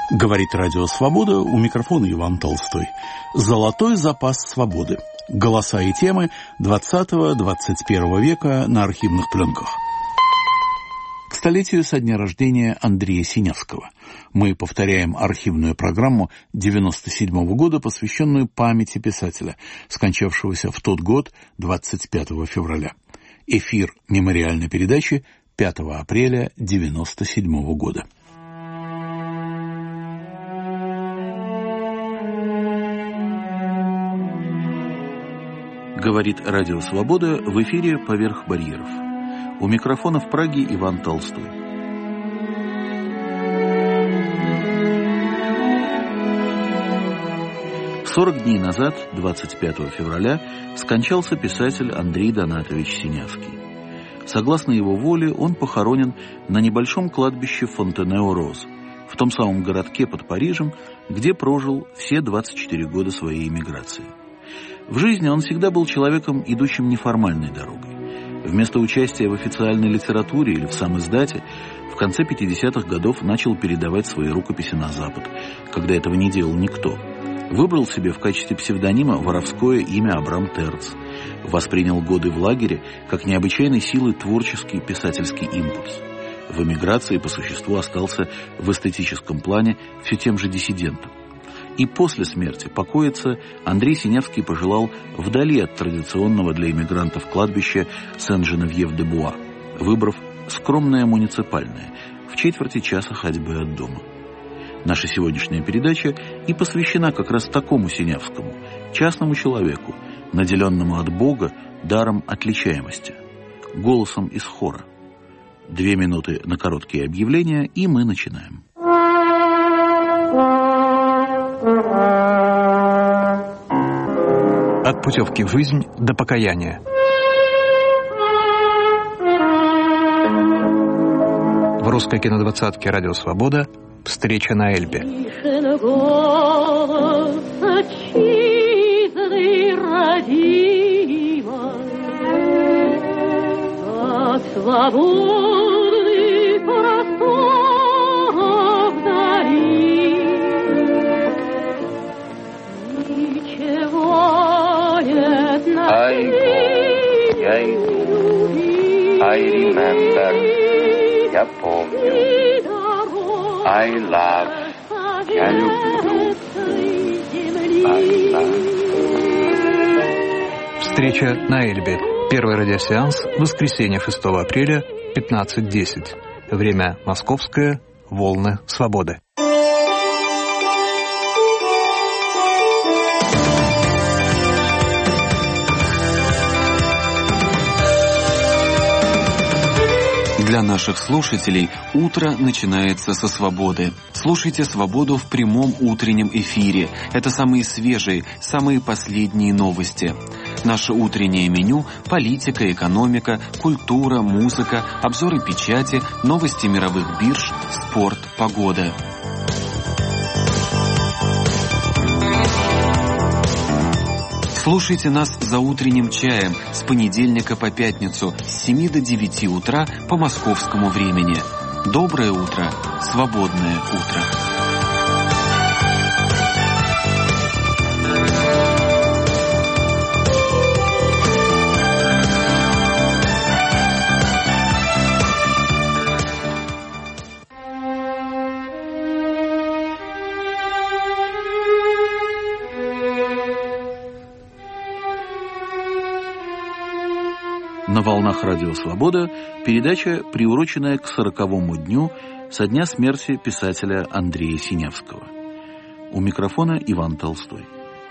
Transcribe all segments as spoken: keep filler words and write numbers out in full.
Говорит Радио Свобода, у микрофона Иван Толстой. Золотой запас свободы. Голоса и темы двадцатого-двадцать первого века на архивных пленках. К столетию со дня рождения Андрея Синявского мы повторяем архивную программу девяносто седьмого года, посвященную памяти писателя, скончавшегося в тот год, двадцать пятого февраля. Эфир мемориальной передачи пятого апреля девяносто седьмого года. Говорит Радио Свобода, в эфире «Поверх барьеров». У микрофона в Праге Иван Толстой. сорок дней назад, двадцать пятого февраля, скончался писатель Андрей Донатович Синявский. Согласно его воле, он похоронен на небольшом кладбище Фонтенео-Роз, в том самом городке под Парижем, где прожил все двадцать четыре года своей эмиграции. В жизни он всегда был человеком, идущим неформальной дорогой. Вместо участия в официальной литературе или в самиздате, в конце пятидесятых годов начал передавать свои рукописи на Запад, когда этого не делал никто. Выбрал себе в качестве псевдонима воровское имя Абрам Терц. Воспринял годы в лагере как необычайной силы творческий писательский импульс. В эмиграции по существу остался в эстетическом плане все тем же диссидентом. И после смерти покоиться Андрей Синявский пожелал вдали от традиционного для эмигрантов кладбища Сен-Женевьев-де-Буа, выбрав скромное муниципальное, в четверти часа ходьбы от дома. Наша сегодняшняя передача и посвящена как раз такому Синявскому, частному человеку, наделенному от Бога даром отличаемости, голосом из хора. Две минуты на короткие объявления, и мы начинаем. От путевки в жизнь до покаяния. В русской кинодвадцатке «Радио Свобода» «Встреча на Эльбе». I go, я иду, I remember, я помню, I love, я люблю, I love. Встреча на Эльбе. Первый радиосеанс. Воскресенье, шестого апреля, пятнадцать десять. Время московское. Волны свободы. Для наших слушателей утро начинается со свободы. Слушайте «Свободу» в прямом утреннем эфире. Это самые свежие, самые последние новости. Наше утреннее меню – политика, экономика, культура, музыка, обзоры печати, новости мировых бирж, спорт, погода. Слушайте нас за утренним чаем с понедельника по пятницу с семи до девяти утра по московскому времени. Доброе утро, свободное утро. На волнах Радио Свобода передача, приуроченная к сороковому дню со дня смерти писателя Андрея Синявского. У микрофона Иван Толстой.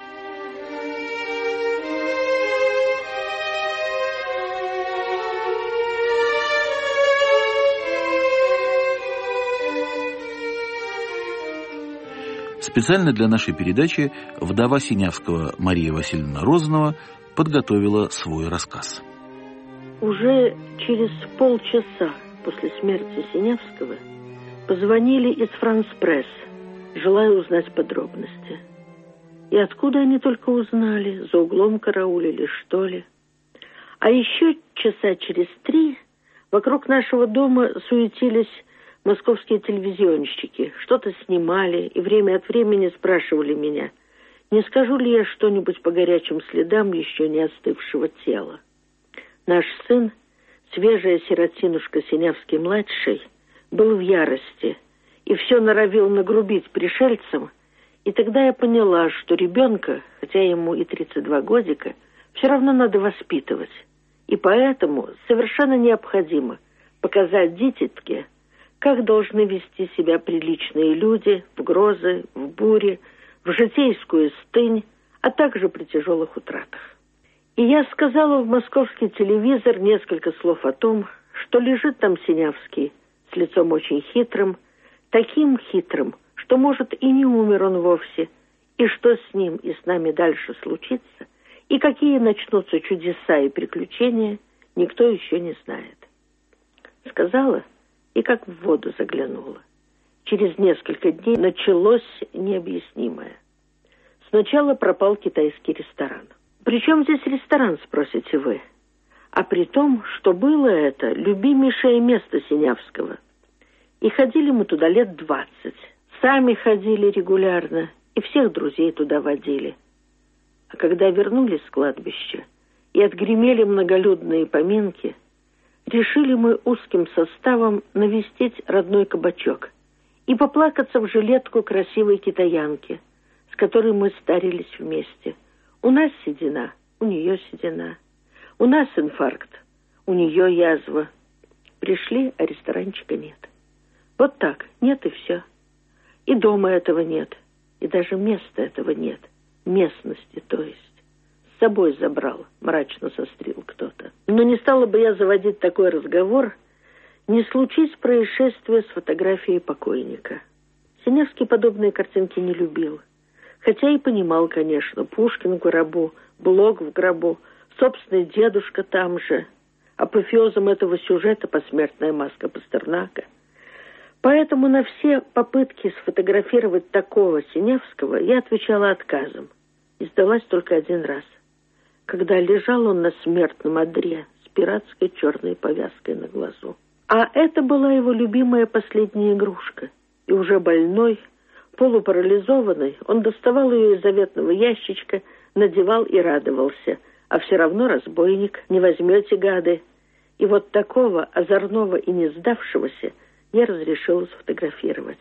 Специально для нашей передачи вдова Синявского Мария Васильевна Розанова подготовила свой рассказ. Уже через полчаса после смерти Синявского позвонили из «Франс-пресс», желая узнать подробности. И откуда они только узнали, за углом караулили, что ли. А еще часа через три вокруг нашего дома суетились Московские телевизионщики что-то снимали и время от времени спрашивали меня, не скажу ли я что-нибудь по горячим следам еще не остывшего тела. Наш сын, свежая сиротинушка Синявский-младший, был в ярости и все норовил нагрубить пришельцам, и тогда я поняла, что ребенка, хотя ему и тридцать два годика, все равно надо воспитывать, и поэтому совершенно необходимо показать дитятке, как должны вести себя приличные люди в грозы, в буре, в житейскую стынь, а также при тяжелых утратах. И я сказала в московский телевизор несколько слов о том, что лежит там Синявский с лицом очень хитрым, таким хитрым, что, может, и не умер он вовсе, и что с ним и с нами дальше случится, и какие начнутся чудеса и приключения, никто еще не знает. Сказала и как в воду заглянула. Через несколько дней началось необъяснимое. Сначала пропал китайский ресторан. «Причем здесь ресторан?» — спросите вы. А при том, что было это любимейшее место Синявского. И ходили мы туда лет двадцать. Сами ходили регулярно и всех друзей туда водили. А когда вернулись с кладбища и отгремели многолюдные поминки, решили мы узким составом навестить родной кабачок и поплакаться в жилетку красивой китаянки, с которой мы старились вместе. У нас седина, у нее седина. У нас инфаркт, у нее язва. Пришли, а ресторанчика нет. Вот так, нет и все. И дома этого нет, и даже места этого нет. Местности, то есть. С собой забрал, мрачно сострил кто-то. Но не стала бы я заводить такой разговор, не случись происшествие с фотографией покойника. Синявский подобные картинки не любил. Хотя и понимал, конечно, Пушкин в гробу, Блок в гробу, собственный дедушка там же. Апофеозом этого сюжета посмертная маска Пастернака. Поэтому на все попытки сфотографировать такого Синявского я отвечала отказом. И сдалась только один раз, когда лежал он на смертном одре с пиратской черной повязкой на глазу. А это была его любимая последняя игрушка. И уже больной, полупарализованный, он доставал ее из заветного ящичка, надевал и радовался. А все равно разбойник, не возьмете, гады. И вот такого озорного и не сдавшегося я разрешила сфотографировать.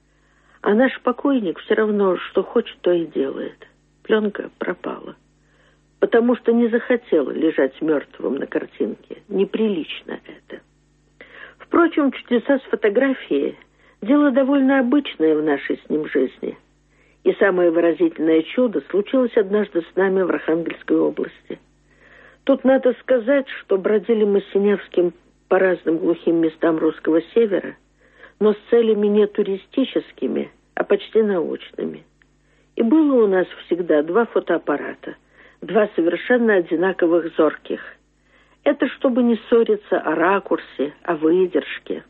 А наш покойник все равно, что хочет, то и делает. Пленка пропала. Потому что не захотел лежать мертвым на картинке. Неприлично это. Впрочем, чудеса с фотографией – дело довольно обычное в нашей с ним жизни. И самое выразительное чудо случилось однажды с нами в Архангельской области. Тут надо сказать, что бродили мы с Синявским по разным глухим местам русского севера, но с целями не туристическими, а почти научными. И было у нас всегда два фотоаппарата, два совершенно одинаковых зорких. Это чтобы не ссориться о ракурсе, о выдержке.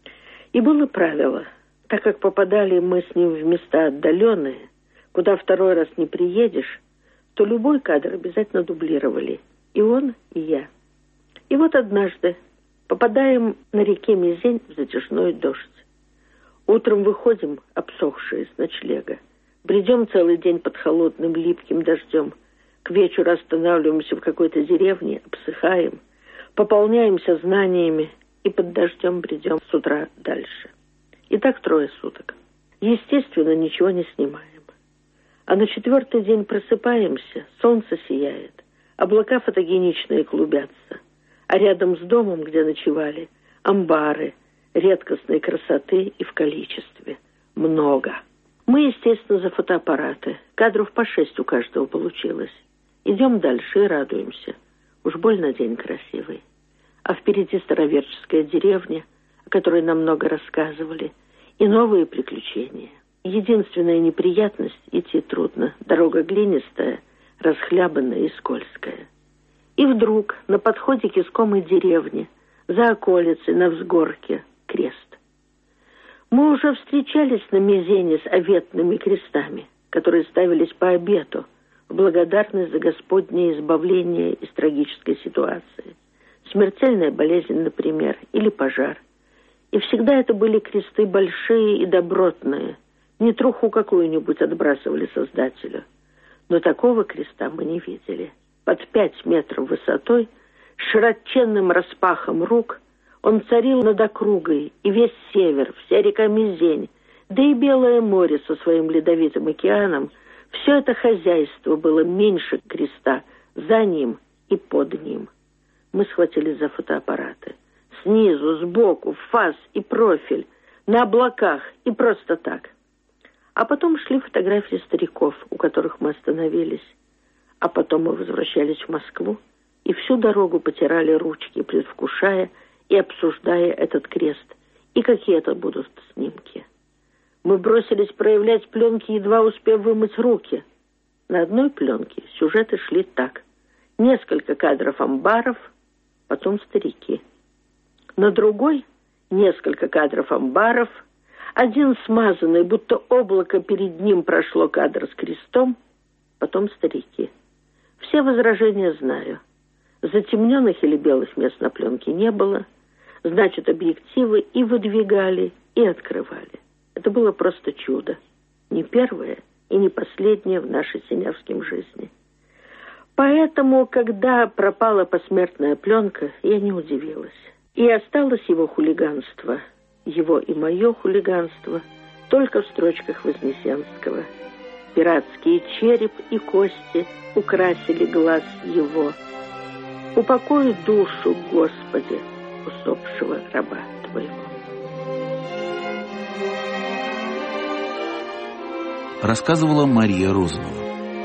И было правило, так как попадали мы с ним в места отдаленные, куда второй раз не приедешь, то любой кадр обязательно дублировали. И он, и я. И вот однажды попадаем на реке Мизень в затяжной дождь. Утром выходим, обсохшие с ночлега. Бредем целый день под холодным липким дождем. К вечеру останавливаемся в какой-то деревне, обсыхаем, пополняемся знаниями и под дождем бредем с утра дальше. И так трое суток. Естественно, ничего не снимаем. А на четвертый день просыпаемся, солнце сияет, облака фотогеничные клубятся, а рядом с домом, где ночевали, амбары редкостной красоты и в количестве. Много. Мы, естественно, за фотоаппараты. Кадров по шесть у каждого получилось. Идем дальше и радуемся. Уж больно день красивый. А впереди староверческая деревня, о которой нам много рассказывали, и новые приключения. Единственная неприятность — идти трудно. Дорога глинистая, расхлябанная и скользкая. И вдруг на подходе к искомой деревне, за околицей, на взгорке, крест. Мы уже встречались на Мизене с оветными крестами, которые ставились по обету, в благодарность за Господнее избавление из трагической ситуации. Смертельная болезнь, например, или пожар. И всегда это были кресты большие и добротные. Не труху какую-нибудь отбрасывали Создателю. Но такого креста мы не видели. Под пять метров высотой, с широченным распахом рук, он царил над округой, и весь север, вся река Мизень, да и Белое море со своим ледовитым океаном, все это хозяйство было меньше креста, за ним и под ним. Мы схватились за фотоаппараты. Снизу, сбоку, фас и профиль, на облаках и просто так. А потом шли фотографии стариков, у которых мы остановились. А потом мы возвращались в Москву и всю дорогу потирали ручки, предвкушая и обсуждая этот крест, и какие это будут снимки. Мы бросились проявлять пленки, едва успев вымыть руки. На одной пленке сюжеты шли так. Несколько кадров амбаров, потом старики. На другой несколько кадров амбаров, один смазанный, будто облако перед ним прошло кадр с крестом, потом старики. Все возражения знаю. Затемненных или белых мест на пленке не было. Значит, объективы и выдвигали, и открывали. Это было просто чудо. Не первое и не последнее в нашей синявском жизни. Поэтому, когда пропала посмертная пленка, я не удивилась. И осталось его хулиганство, его и мое хулиганство, только в строчках Вознесенского. Пиратские череп и кости украсили глаз его. Упокой душу, Господи, усопшего раба Твоего. Рассказывала Мария Розанова.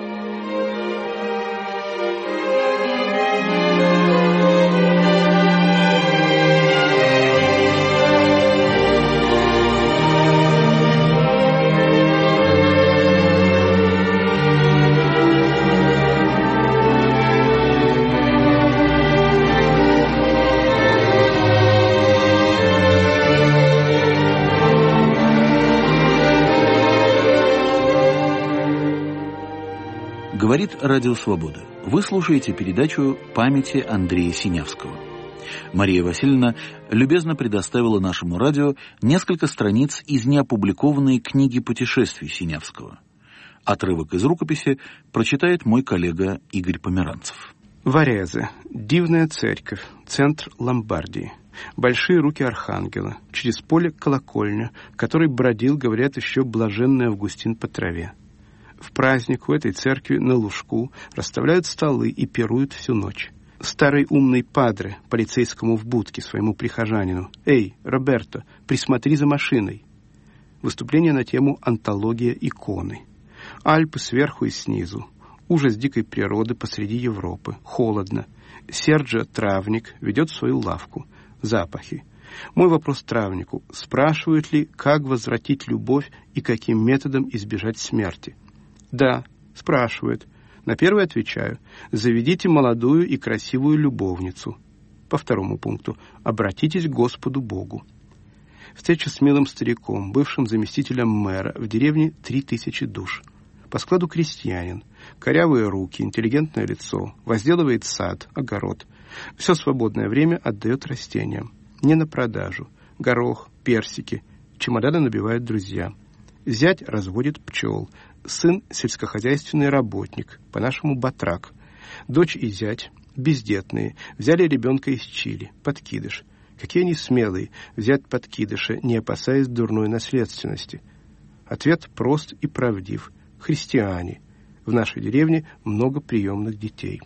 Говорит Радио Свобода. Вы слушаете передачу «Памяти Андрея Синявского». Мария Васильевна любезно предоставила нашему радио несколько страниц из неопубликованной книги путешествий Синявского. Отрывок из рукописи прочитает мой коллега Игорь Померанцев. Варезе. Дивная церковь. Центр Ломбардии. Большие руки архангела. Через поле колокольня, который бродил, говорят, еще блаженный Августин по траве. В праздник у этой церкви на лужку расставляют столы и пируют всю ночь. Старый умный падре, полицейскому в будке, своему прихожанину: «Эй, Роберто, присмотри за машиной». Выступление на тему «Антология иконы». Альпы сверху и снизу. Ужас дикой природы посреди Европы. Холодно. Серджио Травник ведет свою лавку. Запахи. Мой вопрос травнику: спрашивают ли, как возвратить любовь и каким методом избежать смерти? Да, спрашивают. На первый отвечаю: заведите молодую и красивую любовницу. По второму пункту: обратитесь к Господу Богу. Встреча с милым стариком, бывшим заместителем мэра, в деревне три тысячи душ. По складу крестьянин, корявые руки, интеллигентное лицо, возделывает сад, огород. Все свободное время отдает растениям. Не на продажу. Горох, персики, чемоданы набивают друзья. Зять разводит пчел. Сын – сельскохозяйственный работник, по-нашему батрак. Дочь и зять, бездетные, взяли ребенка из Чили, подкидыш. Какие они смелые, взять подкидыша, не опасаясь дурной наследственности. Ответ прост и правдив. Христиане. В нашей деревне много приемных детей.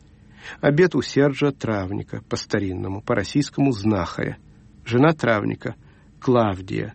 Обед у Серджио Травника, по-старинному, по-российскому знахаря. Жена Травника – Клавдия.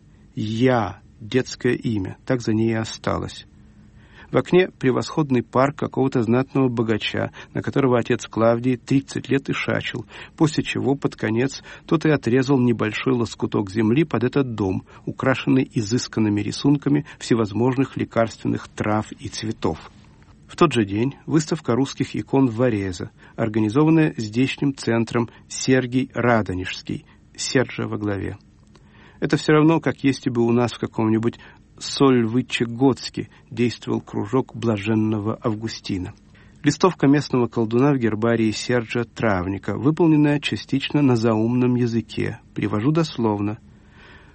Я – детское имя, так за ней и осталось. В окне превосходный парк какого-то знатного богача, на которого отец Клавдии тридцать лет и шачил, после чего под конец тот и отрезал небольшой лоскуток земли под этот дом, украшенный изысканными рисунками всевозможных лекарственных трав и цветов. В тот же день выставка русских икон в Варезе, организованная здешним центром Сергий Радонежский, Серджио во главе. Это все равно, как если бы у нас в каком-нибудь Сольвычегодске действовал кружок блаженного Августина. Листовка местного колдуна в гербарии Серджио Травника, выполненная частично на заумном языке. Привожу дословно.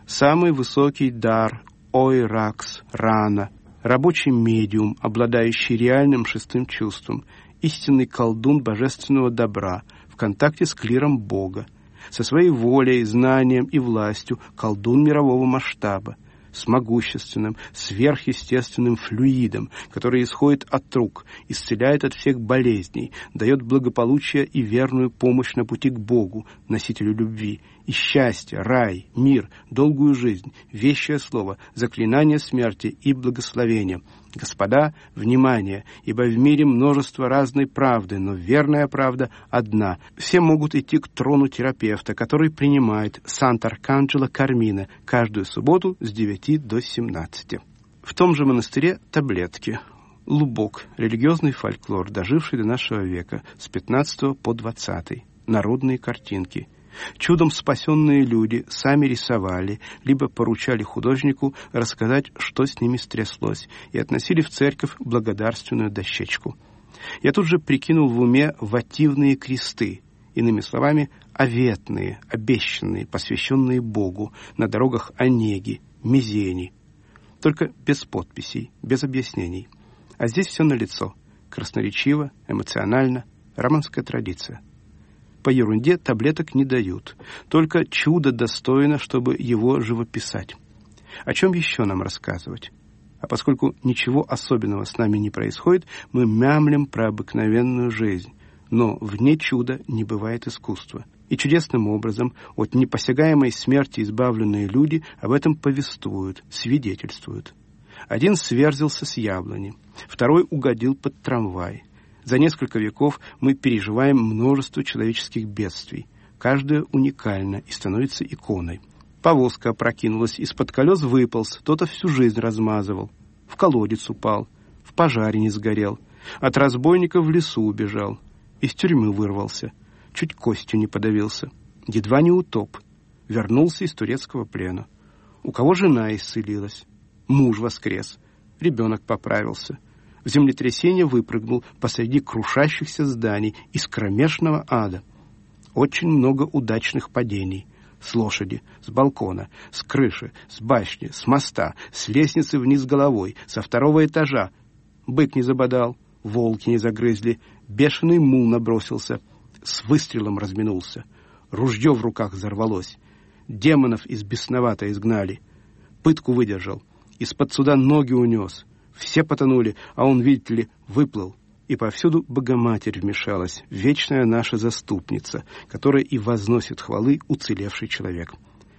самый высокий дар – ойракс, рана, рабочий медиум, обладающий реальным шестым чувством, истинный колдун божественного добра в контакте с клиром Бога, со своей волей, знанием и властью колдун мирового масштаба, с могущественным, сверхъестественным флюидом, который исходит от рук, исцеляет от всех болезней, дает благополучие и верную помощь на пути к Богу, носителю любви, и счастье, рай, мир, долгую жизнь, вещее слово, заклинание смерти и благословения. Господа, внимание, ибо в мире множество разной правды, но верная правда одна. Все могут идти к трону терапевта, который принимает Сант-Арканджело Кармина каждую субботу с девяти до семнадцати. В том же монастыре таблетки. Лубок, религиозный фольклор, доживший до нашего века, с пятнадцатого по двадцатый. Народные картинки. Чудом спасенные люди сами рисовали, либо поручали художнику рассказать, что с ними стряслось, и относили в церковь благодарственную дощечку. Я тут же прикинул в уме вативные кресты, иными словами, оветные, обещанные, посвященные Богу, на дорогах Онеги, Мизени. Только без подписей, без объяснений. А здесь все налицо. Красноречиво, эмоционально, романская традиция. По ерунде таблеток не дают. Только чудо достойно, чтобы его живописать. О чем еще нам рассказывать? А поскольку ничего особенного с нами не происходит, мы мямлим про обыкновенную жизнь. Но вне чуда не бывает искусства. И чудесным образом от непосягаемой смерти избавленные люди об этом повествуют, свидетельствуют. Один сверзился с яблони, второй угодил под трамвай. За несколько веков мы переживаем множество человеческих бедствий. Каждое уникально и становится иконой. Повозка опрокинулась, из-под колес выполз, кто-то всю жизнь размазывал. В колодец упал, в пожаре не сгорел. От разбойника в лесу убежал. Из тюрьмы вырвался, чуть костью не подавился. Едва не утоп. Вернулся из турецкого плена. У кого жена исцелилась. Муж воскрес. Ребенок поправился. В землетрясение выпрыгнул посреди крушащихся зданий из кромешного ада. Очень много удачных падений. С лошади, с балкона, с крыши, с башни, с моста, с лестницы вниз головой, со второго этажа. Бык не забодал, волки не загрызли, бешеный мул набросился, с выстрелом разминулся. Ружье в руках взорвалось. Демонов из бесновато изгнали. Пытку выдержал, из-под суда ноги унес. Все потонули, а он, видите ли, выплыл. И повсюду Богоматерь вмешалась, вечная наша заступница, которая и возносит хвалы уцелевший человек.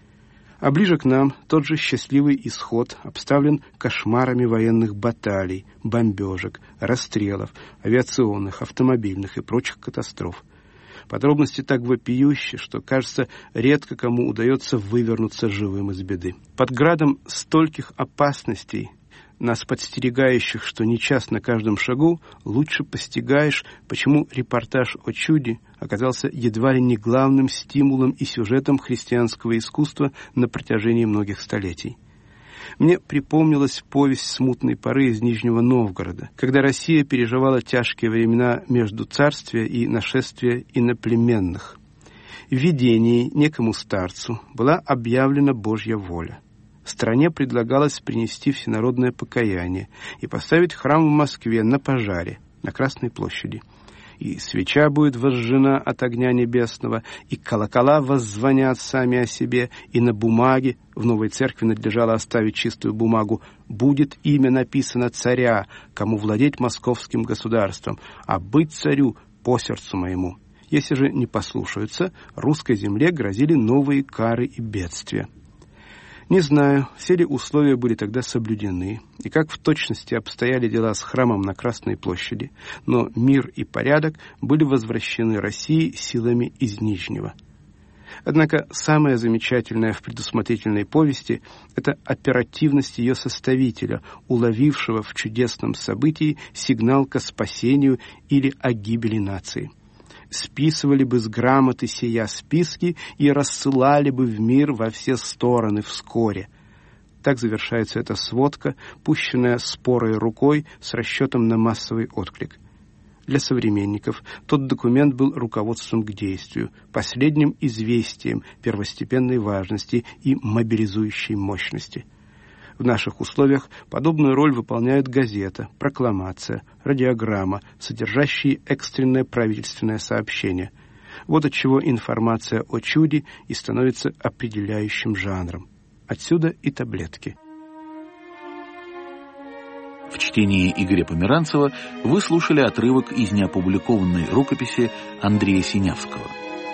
А ближе к нам тот же счастливый исход обставлен кошмарами военных баталий, бомбежек, расстрелов, авиационных, автомобильных и прочих катастроф. Подробности так вопиющие, что, кажется, редко кому удается вывернуться живым из беды. Под градом стольких опасностей, нас подстерегающих, что не час на каждом шагу, лучше постигаешь, почему репортаж о чуде оказался едва ли не главным стимулом и сюжетом христианского искусства на протяжении многих столетий. Мне припомнилась повесть смутной поры из Нижнего Новгорода, когда Россия переживала тяжкие времена между царствия и нашествия иноплеменных. В видении некому старцу была объявлена Божья воля. Стране предлагалось принести всенародное покаяние и поставить храм в Москве на пожаре, на Красной площади. И свеча будет возжжена от огня небесного, и колокола воззвонят сами о себе, и на бумаге, в новой церкви надлежало оставить чистую бумагу, будет имя написано царя, кому владеть московским государством, а быть царю по сердцу моему. Если же не послушаются, русской земле грозили новые кары и бедствия. Не знаю, все ли условия были тогда соблюдены, и как в точности обстояли дела с храмом на Красной площади, но мир и порядок были возвращены России силами из Нижнего. Однако самое замечательное в предусмотрительной повести – это оперативность ее составителя, уловившего в чудесном событии сигнал ко спасению или о гибели нации. Списывали бы с грамоты сия списки и рассылали бы в мир во все стороны вскоре. Так завершается эта сводка, пущенная спорой рукой с расчетом на массовый отклик. Для современников тот документ был руководством к действию, последним известием первостепенной важности и мобилизующей мощности. В наших условиях подобную роль выполняют газета, прокламация, радиограмма, содержащие экстренное правительственное сообщение. Вот отчего информация о чуде и становится определяющим жанром. Отсюда и таблетки. В чтении Игоря Померанцева вы слушали отрывок из неопубликованной рукописи Андрея Синявского.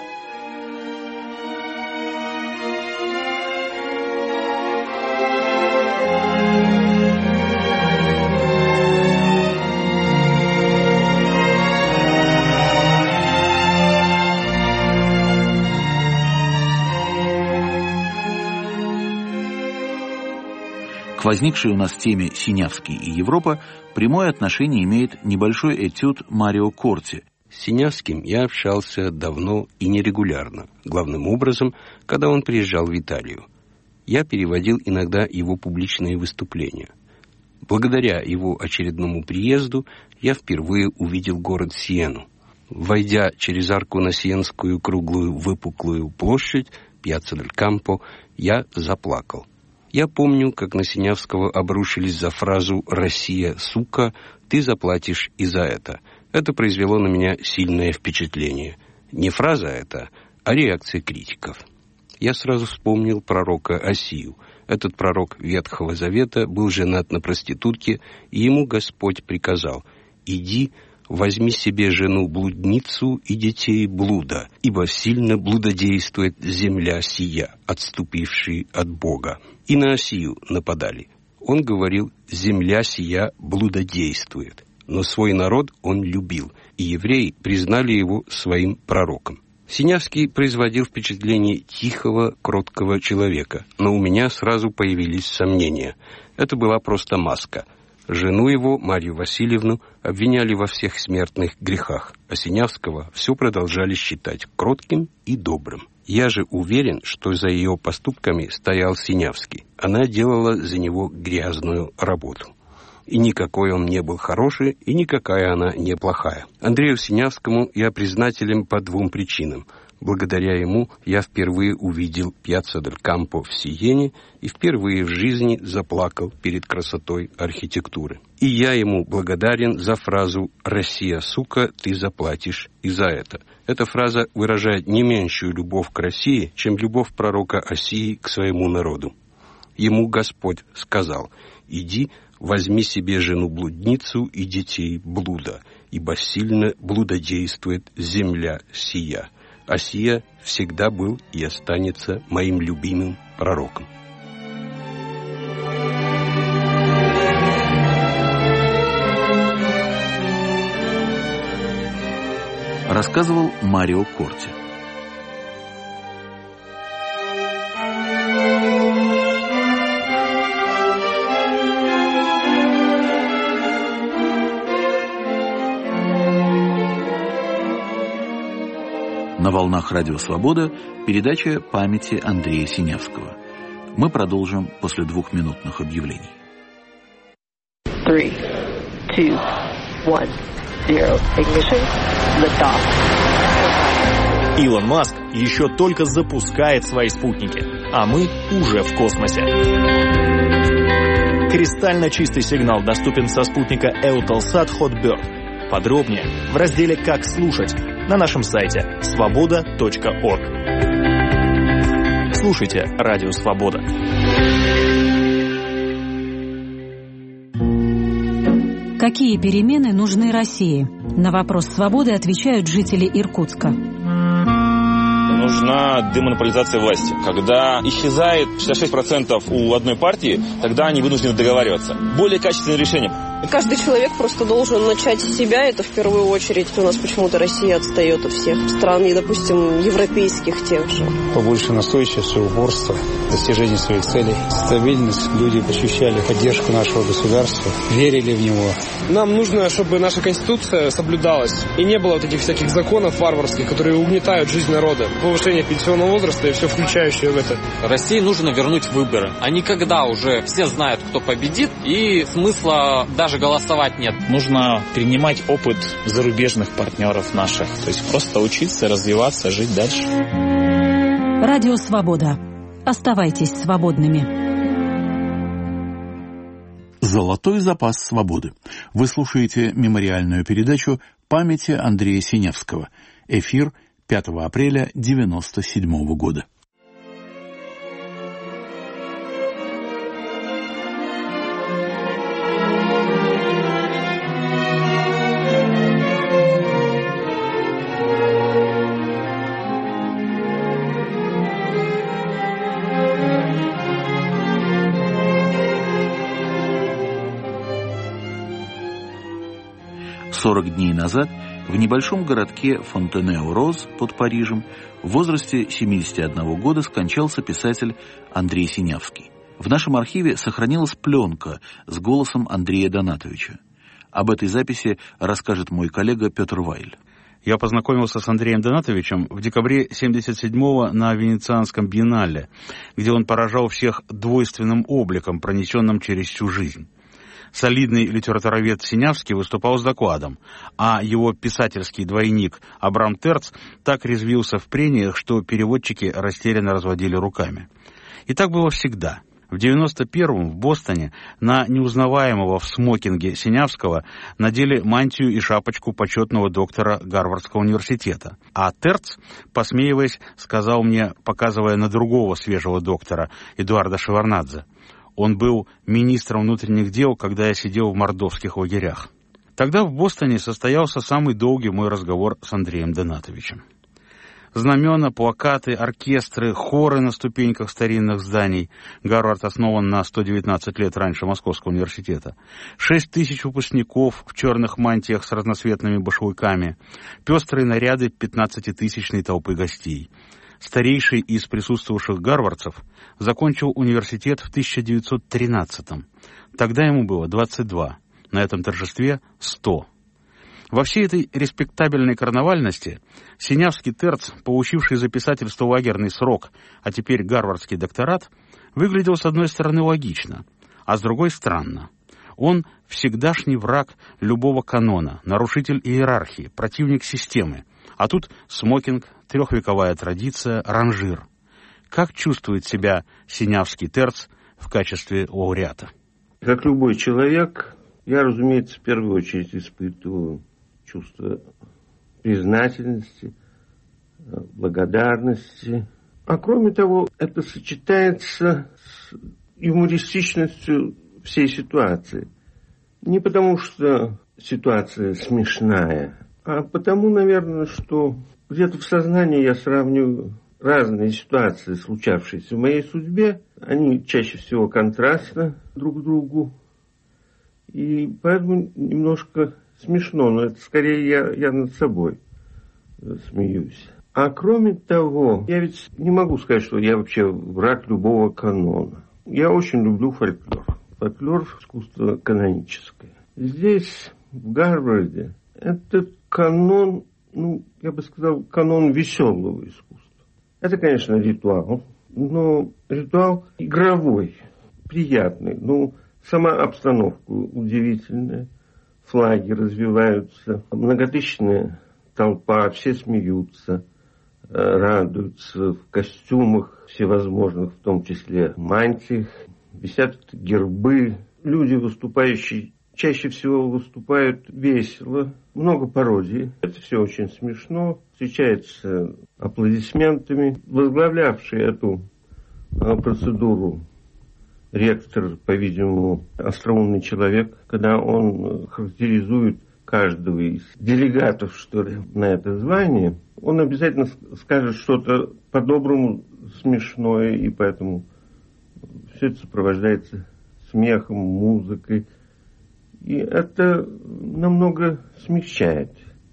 К возникшей у нас теме «Синявский и Европа» прямое отношение имеет небольшой этюд Марио Корти. С Синявским я общался давно и нерегулярно, главным образом, когда он приезжал в Италию. Я переводил иногда его публичные выступления. Благодаря его очередному приезду я впервые увидел город Сиену. Войдя через арку на Сиенскую круглую выпуклую площадь, Пьяцца дель Кампо, я заплакал. Я помню, как на Синявского обрушились за фразу «Россия, сука, ты заплатишь и за это». Это произвело на меня сильное впечатление. Не фраза эта, а реакция критиков. Я сразу вспомнил пророка Осию. Этот пророк Ветхого Завета был женат на проститутке, и ему Господь приказал: «Иди, возьми себе жену-блудницу и детей блуда, ибо сильно блудодействует земля сия, отступившие от Бога». И на Осию нападали. Он говорил: «Земля сия блудодействует». Но свой народ он любил, и евреи признали его своим пророком. Синявский производил впечатление тихого, кроткого человека, но у меня сразу появились сомнения. Это была просто маска. Жену его, Марью Васильевну, обвиняли во всех смертных грехах, а Синявского все продолжали считать кротким и добрым. Я же уверен, что за ее поступками стоял Синявский. Она делала за него грязную работу. И никакой он не был хороший, и никакая она не плохая. Андрею Синявскому я признателен по двум причинам. Благодаря ему я впервые увидел Пьяцца дель Кампо в Сиене и впервые в жизни заплакал перед красотой архитектуры. И я ему благодарен за фразу «Россия, сука, ты заплатишь и за это». Эта фраза выражает не меньшую любовь к России, чем любовь пророка Осии к своему народу. Ему Господь сказал: «Иди, возьми себе жену-блудницу и детей блуда, ибо сильно блудодействует земля сия». Осия всегда был и останется моим любимым пророком. Рассказывал Марио Корти. На волнах Радио Свобода передача памяти Андрея Синявского. Мы продолжим после двухминутных объявлений. Three, two, one, zero. Ignition. Lift off. Илон Маск еще только запускает свои спутники, а мы уже в космосе. Кристально чистый сигнал доступен со спутника Eutelsat Hotbird. Подробнее в разделе «Как слушать» на нашем сайте свобода точка орг. Слушайте Радио Свобода. Какие перемены нужны России? На вопрос «Свободы» отвечают жители Иркутска. Нужна демонополизация власти. Когда исчезает шестьдесят шесть процентов у одной партии, тогда они вынуждены договариваться. Более качественное решение. Каждый человек просто должен начать с себя, это в первую очередь. У нас почему-то Россия отстает от всех стран, и, допустим, европейских тех же. Побольше настойчивости, упорства, достижения своих целей, стабильность. Люди ощущали поддержку нашего государства, верили в него. Нам нужно, чтобы наша Конституция соблюдалась, и не было вот этих всяких законов варварских, которые угнетают жизнь народа. Повышение пенсионного возраста и все включающее в это. России нужно вернуть выборы. А не когда уже все знают, кто победит, и смысла даже даже голосовать нет. Нужно перенимать опыт зарубежных партнеров наших. То есть просто учиться, развиваться, жить дальше. Радио «Свобода». Оставайтесь свободными. Золотой запас свободы. Вы слушаете мемориальную передачу памяти Андрея Синявского. Эфир пятого апреля девяносто седьмого года. сорок дней назад в небольшом городке Фонтенео-Роз под Парижем в возрасте семидесяти одного года скончался писатель Андрей Синявский. В нашем архиве сохранилась пленка с голосом Андрея Донатовича. Об этой записи расскажет мой коллега Петр Вайль. Я познакомился с Андреем Донатовичем в декабре семьдесят седьмого на Венецианском биеннале, где он поражал всех двойственным обликом, пронесенным через всю жизнь. Солидный литературовед Синявский выступал с докладом, а его писательский двойник Абрам Терц так резвился в прениях, что переводчики растерянно разводили руками. И так было всегда. В девяносто первом в Бостоне на неузнаваемого в смокинге Синявского надели мантию и шапочку почетного доктора Гарвардского университета. А Терц, посмеиваясь, сказал мне, показывая на другого свежего доктора, Эдуарда Шеварнадзе: он был министром внутренних дел, когда я сидел в мордовских лагерях. Тогда в Бостоне состоялся самый долгий мой разговор с Андреем Донатовичем. Знамена, плакаты, оркестры, хоры на ступеньках старинных зданий. Гарвард основан на сто девятнадцать лет раньше Московского университета. Шесть тысяч выпускников в черных мантиях с разноцветными башлыками. Пестрые наряды пятнадцатитысячной толпы гостей. Старейший из присутствовавших гарвардцев закончил университет в тысяча девятьсот тринадцатом. Тогда ему было двадцать два, на этом торжестве сто. Во всей этой респектабельной карнавальности Синявский Терц, получивший за писательство лагерный срок, а теперь гарвардский докторат, выглядел с одной стороны логично, а с другой странно. Он всегдашний враг любого канона, нарушитель иерархии, противник системы. А тут смокинг, трехвековая традиция, ранжир. Как чувствует себя Синявский Терц в качестве лауреата? Как любой человек, я, разумеется, в первую очередь испытываю чувство признательности, благодарности. А кроме того, это сочетается с юмористичностью всей ситуации. Не потому, что ситуация смешная, а потому, наверное, что где-то в сознании я сравниваю разные ситуации, случавшиеся в моей судьбе. Они чаще всего контрастны друг к другу. И поэтому немножко смешно, но это скорее я, я над собой смеюсь. А кроме того, я ведь не могу сказать, что я вообще враг любого канона. Я очень люблю фольклор. Фольклор – искусство каноническое. Здесь, в Гарварде, этот канон, ну, я бы сказал, канон веселого искусства. Это, конечно, ритуал, но ритуал игровой, приятный. Ну, сама обстановка удивительная. Флаги развиваются, многотысячная толпа, все смеются, радуются в костюмах всевозможных, в том числе мантиях. Висят гербы. Люди, выступающие, чаще всего выступают весело. Много пародий. Это все очень смешно. Встречается аплодисментами. Возглавлявший эту процедуру ректор, по-видимому, остроумный человек, когда он характеризует каждого из делегатов, что ли, на это звание, он обязательно скажет что-то по-доброму смешное, и поэтому все это сопровождается смехом, музыкой. И это намного смягчает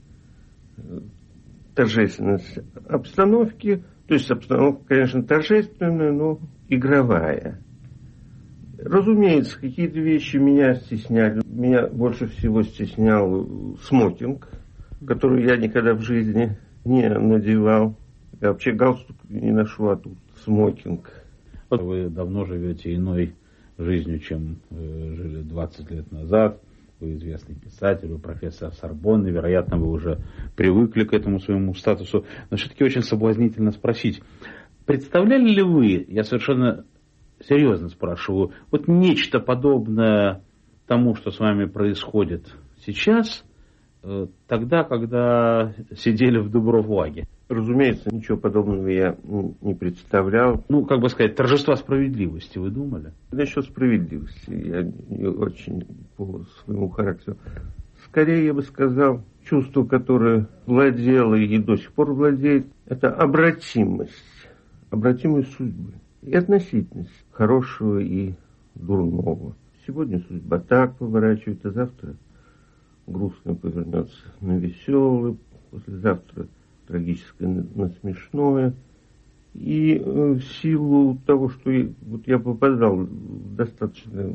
торжественность обстановки. То есть обстановка, конечно, торжественная, но игровая. Разумеется, какие-то вещи меня стесняли. Меня больше всего стеснял смокинг, который я никогда в жизни не надевал. Я вообще галстук не ношу, а тут смокинг. Вы давно живете иной жизнью, чем жили двадцать лет назад. вы известный писатель, вы профессор Сорбонны, вероятно, вы уже привыкли к этому своему статусу, но все-таки очень соблазнительно спросить, представляли ли вы, я совершенно серьезно спрашиваю, вот нечто подобное тому, что с вами происходит сейчас, тогда, когда сидели в Дубровлаге? Разумеется, ничего подобного я не представлял. Ну, как бы сказать, торжества справедливости, вы думали? Насчет справедливости я не очень по своему характеру. Скорее, я бы сказал, чувство, которое владело и до сих пор владеет, это обратимость, обратимость судьбы и относительность хорошего и дурного. Сегодня судьба так поворачивает, а завтра грустно повернется на веселый, послезавтра трагическое на смешное. И э, в силу того, что я, вот я попадал в достаточно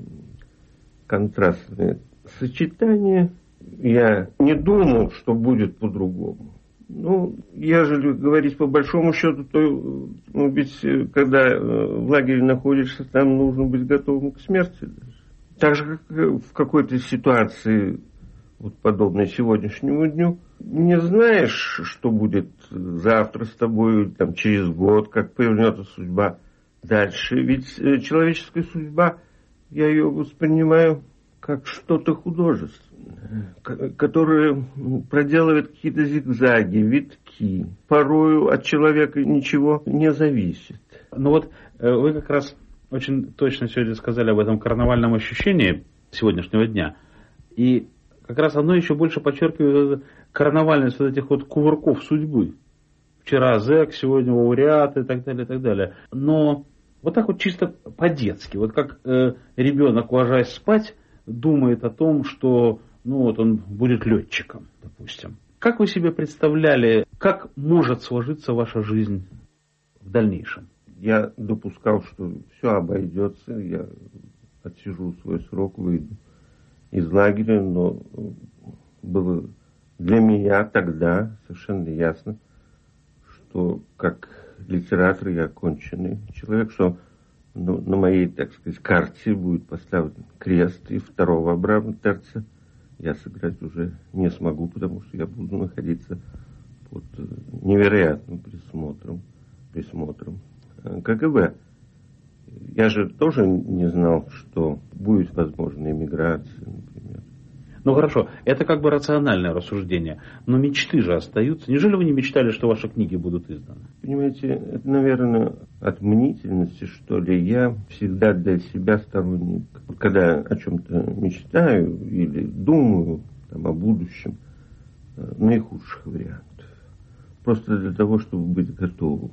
контрастное сочетание, я не думал, что будет по-другому. Ну, ежели говорить по большому счету, то ну, ведь когда в лагере находишься, там нужно быть готовым к смерти даже. Так же, как в какой-то ситуации, вот подобной сегодняшнему дню, не знаешь, что будет завтра с тобой, там, через год, как повернется судьба дальше. Ведь человеческая судьба, я ее воспринимаю как что-то художественное, которое проделывает какие-то зигзаги, витки. Порою от человека ничего не зависит. Ну вот вы как раз очень точно сегодня сказали об этом карнавальном ощущении сегодняшнего дня. И как раз оно еще больше подчеркивает карнавальность вот этих вот кувырков судьбы. Вчера зэк, сегодня лауреат и так далее, и так далее. Но вот так вот чисто по-детски, вот как э, ребенок, ложась спать, думает о том, что ну вот он будет летчиком, допустим. Как вы себе представляли, как может сложиться ваша жизнь в дальнейшем? Я допускал, что все обойдется, я отсижу свой срок, выйду из лагеря, но было для меня тогда совершенно ясно, что как литератор я оконченный человек, что на, на моей, так сказать, карте будет поставлен крест, и второго Абрама Терца я сыграть уже не смогу, потому что я буду находиться под невероятным присмотром, присмотром КГБ. Я же тоже не знал, что будет возможна эмиграция, например. Ну хорошо, это как бы рациональное рассуждение, но мечты же остаются. Неужели вы не мечтали, что ваши книги будут изданы? Понимаете, это, наверное, от мнительности, что ли. Я всегда для себя сторонник. Когда о чем-то мечтаю или думаю там, о будущем, наихудших вариантов. Просто для того, чтобы быть готовым.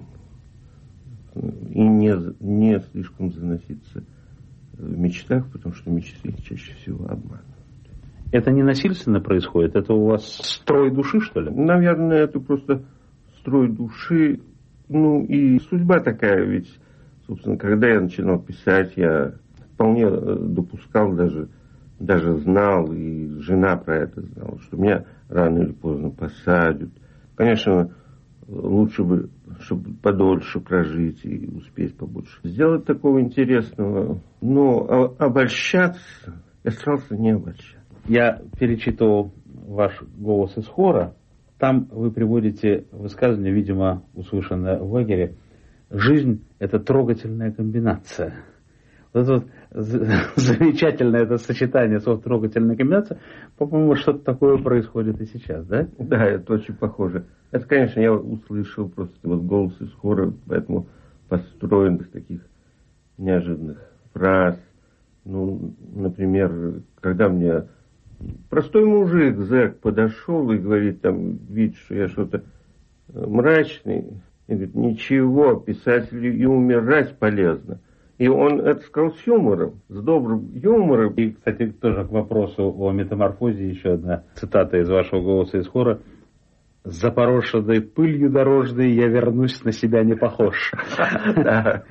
И не, не слишком заноситься в мечтах, потому что мечты чаще всего обманывают. Это не насильственно происходит? Это у вас строй души, что ли? Наверное, это просто строй души. Ну и судьба такая, ведь, собственно, когда я начинал писать, я вполне допускал, даже, даже знал, и жена про это знала, что меня рано или поздно посадят. Конечно, лучше бы, чтобы подольше прожить и успеть побольше сделать такого интересного. Но обольщаться я старался не обольщаться. Я перечитывал ваш голос из хора. Там вы приводите высказывание, видимо, услышанное в лагере. Жизнь – это трогательная комбинация. Вот это вот замечательное это сочетание слов «трогательная комбинация». По-моему, что-то такое происходит и сейчас, да? Да, это очень похоже. Это, конечно, я услышал просто вот голос из хора, поэтому построен из таких неожиданных фраз. Ну, например, когда мне простой мужик, зэк, подошел и говорит, там, видит, что я что-то мрачный, и говорит, ничего, писателю и умирать полезно. И он это сказал с юмором, с добрым юмором. И, кстати, тоже к вопросу о метаморфозе еще одна цитата из вашего голоса из хора. «С запорошенной пылью дорожной я вернусь, на себя не похож». Да.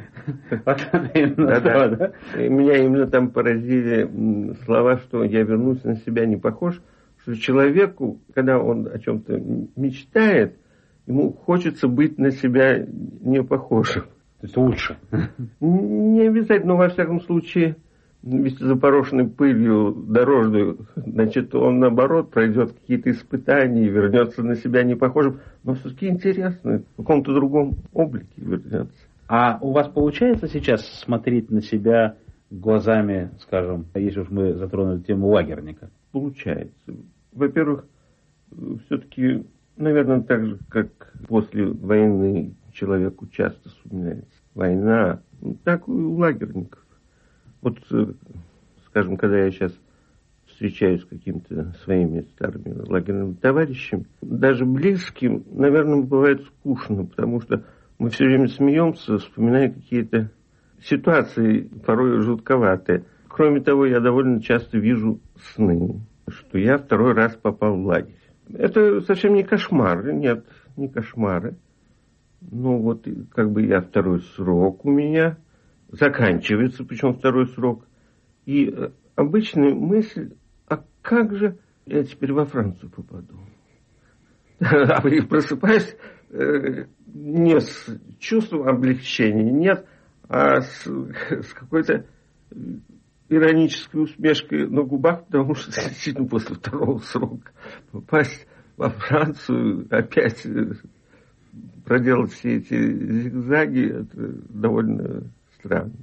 Меня именно там поразили слова, что я вернусь, на себя не похож. Что человеку, когда он о чем-то мечтает, ему хочется быть на себя не похожим. То есть лучше? Не обязательно, но во всяком случае вместе с запорошенной пылью дорожную, значит, он, наоборот, пройдет какие-то испытания и вернется на себя не похожим, но все-таки интересно, в каком-то другом облике вернется. А у вас получается сейчас смотреть на себя глазами, скажем, если уж мы затронули тему лагерника? Получается. Во-первых, все-таки, наверное, так же, как после войны человеку часто вспоминается война, так и у лагерников. Вот, скажем, когда я сейчас встречаюсь с какими-то своими старыми лагерными товарищами, даже близким, наверное, бывает скучно, потому что мы все время смеемся, вспоминая какие-то ситуации, порой жутковатые. Кроме того, я довольно часто вижу сны, что я второй раз попал в лагерь. Это совсем не кошмары, нет, не кошмары. Ну вот, как бы я второй срок у меня, заканчивается, причем второй срок. И обычная мысль, а как же я теперь во Францию попаду? А просыпаюсь не с чувством облегчения, нет, а с, с какой-то иронической усмешкой на губах, потому что действительно после второго срока попасть во Францию, опять проделать все эти зигзаги, это довольно странно.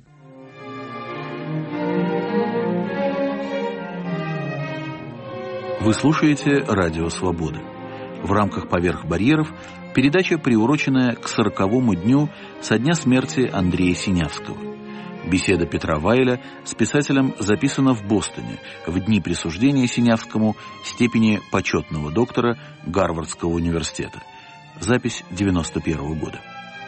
Вы слушаете «Радио Свобода». В рамках «Поверх барьеров» передача, приуроченная к сороковому дню со дня смерти Андрея Синявского. Беседа Петра Вайля с писателем записана в Бостоне в дни присуждения Синявскому степени почетного доктора Гарвардского университета. Запись девяносто первого года.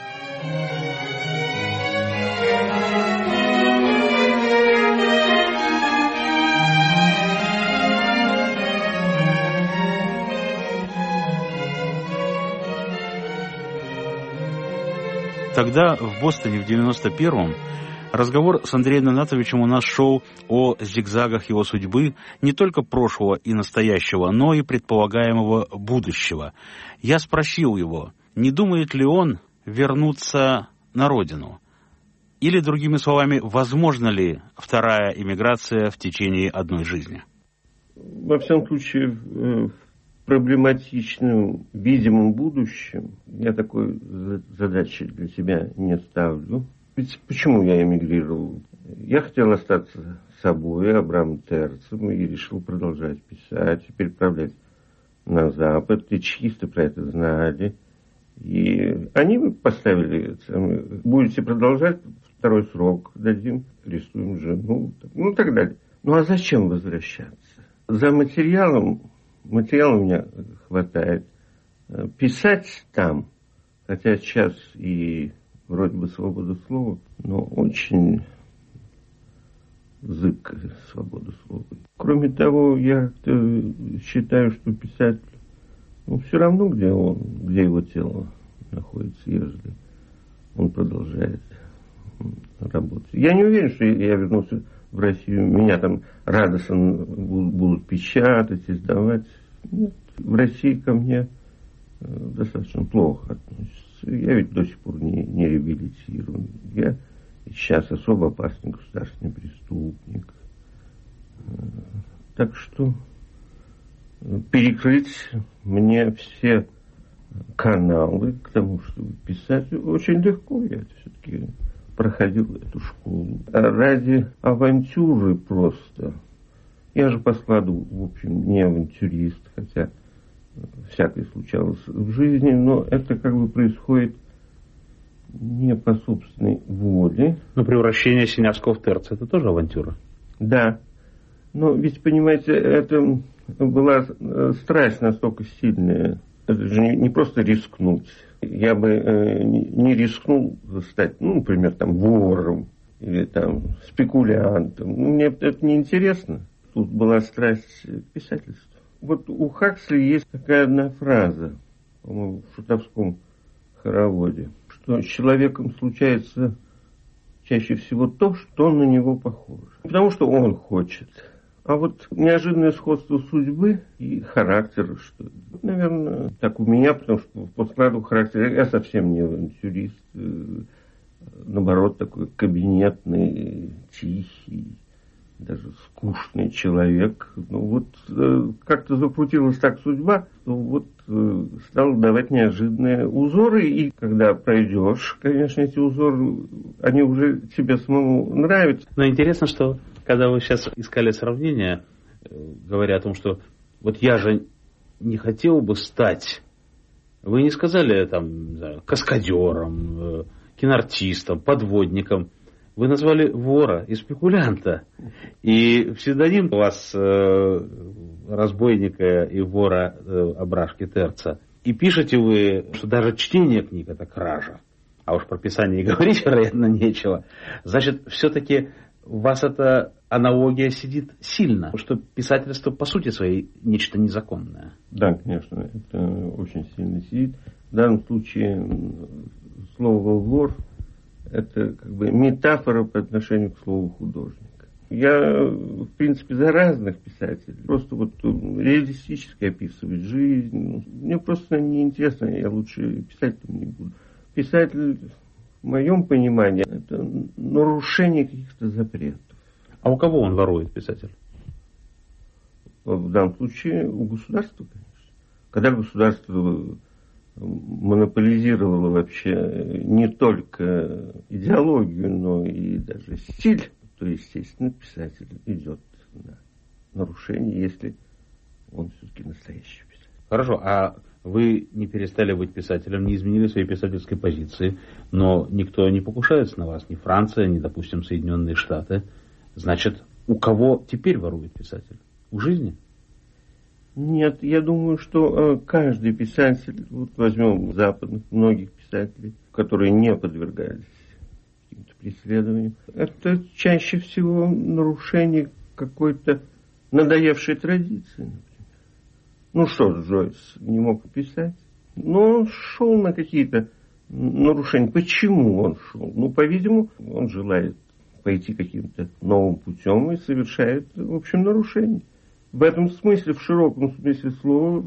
Тогда, в Бостоне в девяносто первом, разговор с Андреем Донатовичем у нас шел о зигзагах его судьбы, не только прошлого и настоящего, но и предполагаемого будущего. Я спросил его, не думает ли он вернуться на родину? Или, другими словами, возможна ли вторая эмиграция в течение одной жизни? Во всяком случае, в проблематичном, видимом будущем я такой задачи для себя не ставлю. Ведь почему я эмигрировал? Я хотел остаться собой, Абрамом Терцем, и решил продолжать писать, и переправлять на Запад. И чекисты про это знали. И они поставили, будете продолжать, второй срок дадим, арестуем жену, ну и так далее. Ну а зачем возвращаться? За материалом, материала у меня хватает. Писать там, хотя сейчас и вроде бы свобода слова, но очень зыбкая свобода слова. Кроме того, я считаю, что писатель, ну, все равно, где он, где его тело находится, ежели он продолжает работать. Я не уверен, что я вернулся в Россию, меня там радостно будут печатать, издавать. Нет, в России ко мне достаточно плохо относятся. Я ведь до сих пор не, не реабилитирован. Я сейчас особо опасный государственный преступник. Так что перекрыть мне все каналы к тому, чтобы писать, очень легко. Я все-таки проходил эту школу. А ради авантюры просто. Я же по складу, в общем, не авантюрист, хотя всякое случалось в жизни, но это как бы происходит не по собственной воле. Но превращение Синявского в Терца — это тоже авантюра? Да. Но ведь, понимаете, это была страсть настолько сильная. Это же не, не просто рискнуть. Я бы э, не рискнул стать, ну, например, там, вором или там спекулянтом. Ну, мне это не интересно. Тут была страсть к писательству. Вот у Хаксли есть такая одна фраза, по-моему, в шутовском хороводе, что с человеком случается чаще всего то, что на него похоже. Потому что он хочет. А вот неожиданное сходство судьбы и характера, что ли. Наверное, так у меня, потому что по складу характера я совсем не авантюрист. Наоборот, такой кабинетный, тихий, даже скучный человек. Ну вот э, как-то закрутилась так судьба, что вот э, стал давать неожиданные узоры, и когда пройдешь, конечно, эти узоры, они уже тебе самому нравятся. Но интересно, что когда вы сейчас искали сравнение, говоря о том, что вот я же не хотел бы стать, вы не сказали там, не знаю, каскадером, киноартистом, подводником. Вы назвали вора и спекулянта. И псевдоним у вас э, разбойника и вора э, Абрашки Терца. И пишете вы, что даже чтение книг — это кража. А уж про писание и говорить, вероятно, нечего. Значит, все-таки у вас эта аналогия сидит сильно, что писательство по сути своей нечто незаконное. Да, конечно, это очень сильно сидит. В данном случае слово «вор» — это как бы метафора по отношению к слову «художник». Я, в принципе, за разных писателей. Просто вот реалистически описывать жизнь. Мне просто неинтересно, я лучше писателем не буду. Писатель, в моем понимании, это нарушение каких-то запретов. А у кого он ворует, писатель? В данном случае у государства, конечно. Когда государство монополизировало вообще не только идеологию, но и даже стиль, то, естественно, писатель идет на нарушение, если он все-таки настоящий писатель. Хорошо, а вы не перестали быть писателем, не изменили своей писательской позиции, но никто не покушается на вас, ни Франция, ни, допустим, Соединенные Штаты. Значит, у кого теперь ворует писатель? У жизни? Нет, я думаю, что каждый писатель, вот возьмем западных многих писателей, которые не подвергались каким-то преследованиям, это чаще всего нарушение какой-то надоевшей традиции, например. Ну что, Джойс не мог писать, но он шел на какие-то нарушения. Почему он шел? Ну, по-видимому, он желает пойти каким-то новым путем и совершает, в общем, нарушение. В этом смысле, в широком смысле слова,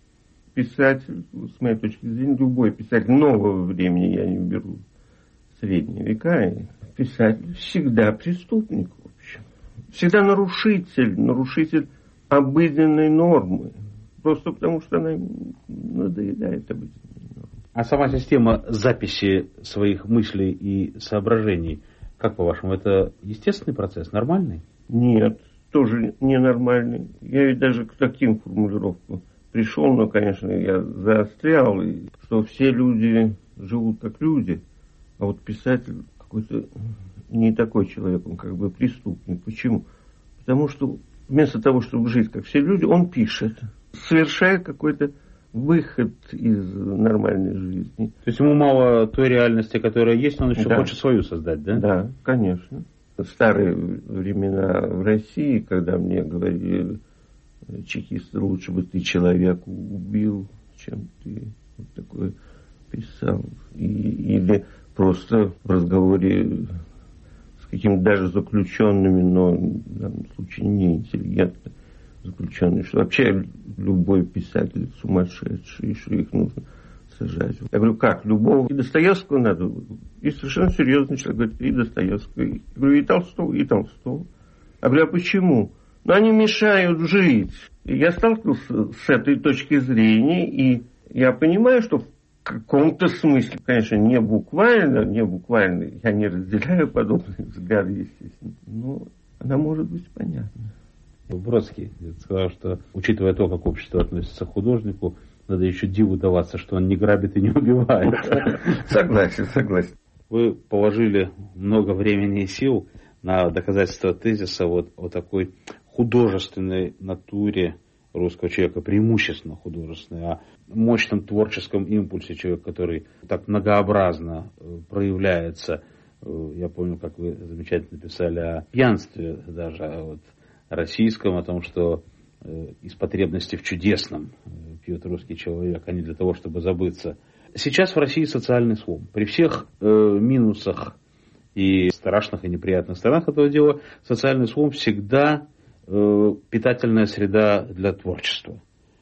писатель, с моей точки зрения, любой писатель нового времени, я не беру средние века, писатель всегда преступник, в общем. Всегда нарушитель, нарушитель обыденной нормы. Просто потому, что она надоедает обыденной нормы. А сама система записи своих мыслей и соображений, как по-вашему, это естественный процесс, нормальный? Нет, тоже ненормальный. Я ведь даже к таким формулировкам пришел, но, конечно, я заострял, что все люди живут как люди, а вот писатель какой-то не такой человек, он как бы преступник. Почему? Потому что вместо того, чтобы жить как все люди, он пишет, совершает какой-то выход из нормальной жизни. То есть ему мало той реальности, которая есть, он еще да. хочет свою создать, да? Да, конечно. В старые времена в России, когда мне говорили, чекисты, лучше бы ты человека убил, чем ты вот такое писал. И, или просто в разговоре с какими-то даже заключенными, но в данном случае неинтеллигентно заключенные, что вообще любой писатель сумасшедший, что их нужно сажать. Я говорю, как, любого? И Достоевского надо. И совершенно серьезный человек говорит, и Достоевского. Я говорю, и Толстого, и Толстого. Я говорю, а почему? Ну, они мешают жить. И я сталкивался с этой точки зрения, и я понимаю, что в каком-то смысле, конечно, не буквально, не буквально, я не разделяю подобные взгляды, естественно, но она может быть понятна. Бродский сказал, что, учитывая то, как общество относится к художнику, надо еще диву даваться, что он не грабит и не убивает. Согласен, согласен. Вы положили много времени и сил на доказательство тезиса вот о такой художественной натуре русского человека, преимущественно художественной, о мощном творческом импульсе человека, который так многообразно проявляется. Я помню, как вы замечательно писали о пьянстве даже, о вот российском, о том, что из потребности в чудесном пьет русский человек, а не для того, чтобы забыться. Сейчас в России социальный слом. При всех э, минусах и страшных и неприятных сторонах этого дела, социальный слом всегда э, питательная среда для творчества.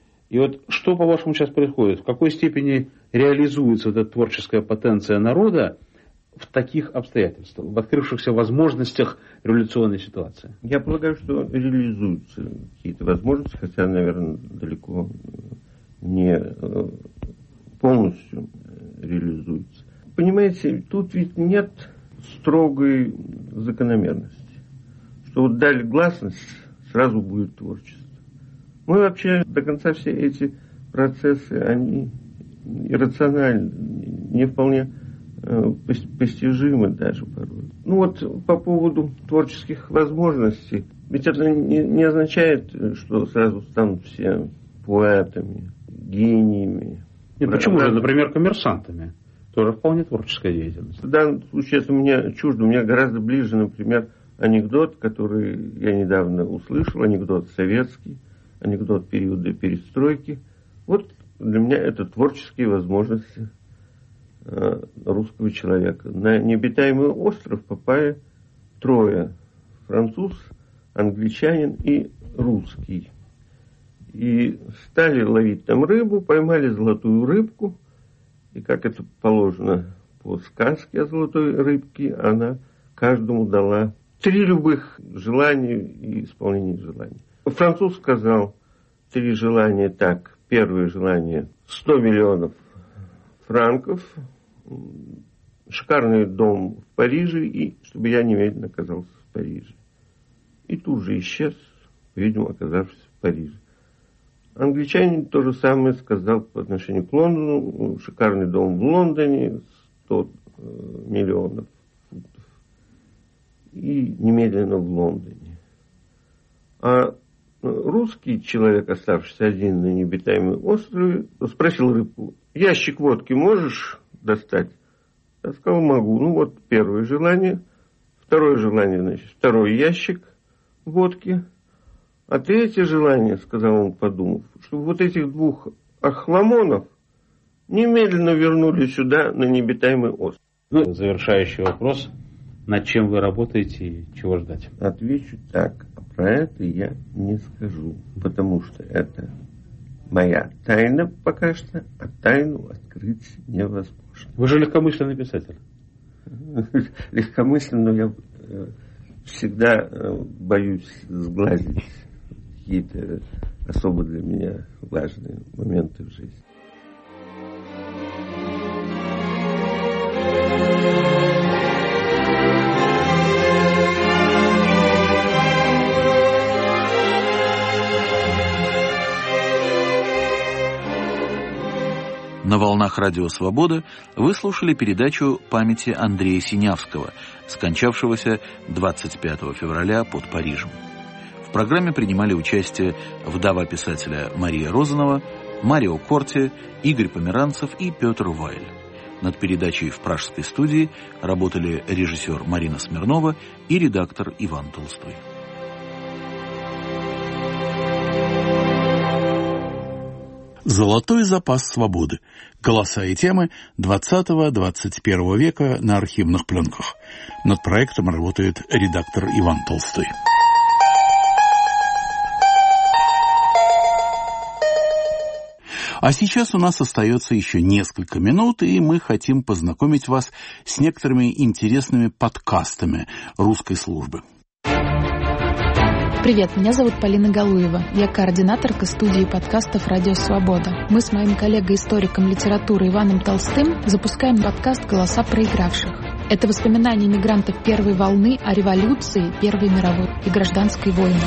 И вот что, по-вашему, сейчас происходит? В какой степени реализуется вот эта творческая потенция народа в таких обстоятельствах, в открывшихся возможностях революционной ситуации? Я полагаю, что реализуются какие-то возможности, хотя, наверное, далеко не полностью реализуются. Понимаете, тут ведь нет строгой закономерности, что вот дали гласность, сразу будет творчество. Мы вообще до конца все эти процессы, они иррациональны, не вполне э, постижимы даже порой. Ну вот по поводу творческих возможностей, ведь это не, не означает, что сразу станут все поэтами, гениями. Нет, почему же, например, коммерсантами? Тоже вполне творческая деятельность. В данном случае это мне чуждо, мне гораздо ближе, например, анекдот, который я недавно услышал, анекдот советский, анекдот периода перестройки. Вот для меня это творческие возможности э, русского человека. На необитаемый остров попали трое: француз, англичанин и русский. И стали ловить там рыбу, поймали золотую рыбку, и как это положено по сказке о золотой рыбке, она каждому дала три любых желания и исполнения желаний. Француз сказал три желания так. Первое желание – сто миллионов франков, шикарный дом в Париже, и чтобы я немедленно оказался в Париже. И тут же исчез, видимо, оказавшись в Париже. Англичанин то же самое сказал по отношению к Лондону. Шикарный дом в Лондоне, сто миллионов фунтов. И немедленно в Лондоне. А русский человек, оставшийся один на необитаемом острове, спросил рыбку: ящик водки можешь достать? Я сказал: могу. Ну вот первое желание. Второе желание, значит, второй ящик водки. А третье желание, сказал он, подумав, чтобы вот этих двух охламонов немедленно вернули сюда, на необитаемый остров. Ну, завершающий вопрос. Над чем вы работаете и чего ждать? Отвечу так. Про это я не скажу, потому что это моя тайна пока что, а тайну открыть невозможно. Вы же легкомысленный писатель. Легкомысленно, но я всегда боюсь сглазить какие-то особо для меня важные моменты в жизни. На волнах Радио Свобода вы слушали передачу памяти Андрея Синявского, скончавшегося двадцать пятого февраля под Парижем. В программе принимали участие вдова писателя Мария Розанова, Марио Корти, Игорь Померанцев и Петр Вайль. Над передачей в пражской студии работали режиссер Марина Смирнова и редактор Иван Толстой. Золотой запас свободы. Голоса и темы двадцатого-двадцать первого века на архивных пленках. Над проектом работает редактор Иван Толстой. А сейчас у нас остается еще несколько минут, и мы хотим познакомить вас с некоторыми интересными подкастами русской службы. Привет, меня зовут Полина Галуева. Я координаторка студии подкастов «Радио Свобода». Мы с моим коллегой-историком литературы Иваном Толстым запускаем подкаст «Голоса проигравших». Это воспоминания мигрантов первой волны о революции, Первой мировой и гражданской войне.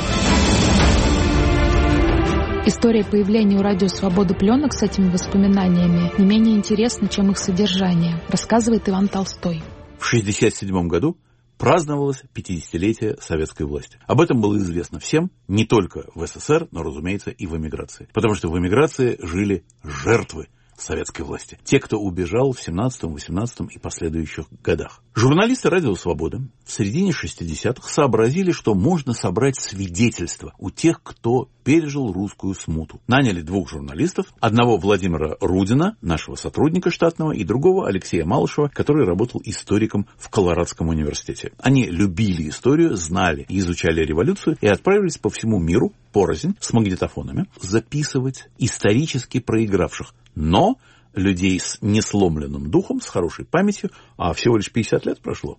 История появления у «Радио Свобода» пленок с этими воспоминаниями не менее интересна, чем их содержание, рассказывает Иван Толстой. В шестьдесят седьмом году праздновалось пятидесятилетие советской власти. Об этом было известно всем, не только в СССР, но, разумеется, и в эмиграции. Потому что в эмиграции жили жертвы советской власти. Те, кто убежал в семнадцатом, восемнадцатом и последующих годах. Журналисты «Радио Свобода» в середине шестидесятых сообразили, что можно собрать свидетельства у тех, кто пережил русскую смуту. Наняли двух журналистов, одного Владимира Рудина, нашего сотрудника штатного, и другого Алексея Малышева, который работал историком в Колорадском университете. Они любили историю, знали и изучали революцию и отправились по всему миру порознь с магнитофонами записывать исторически проигравших, но людей с несломленным духом, с хорошей памятью, а всего лишь пятьдесят лет прошло.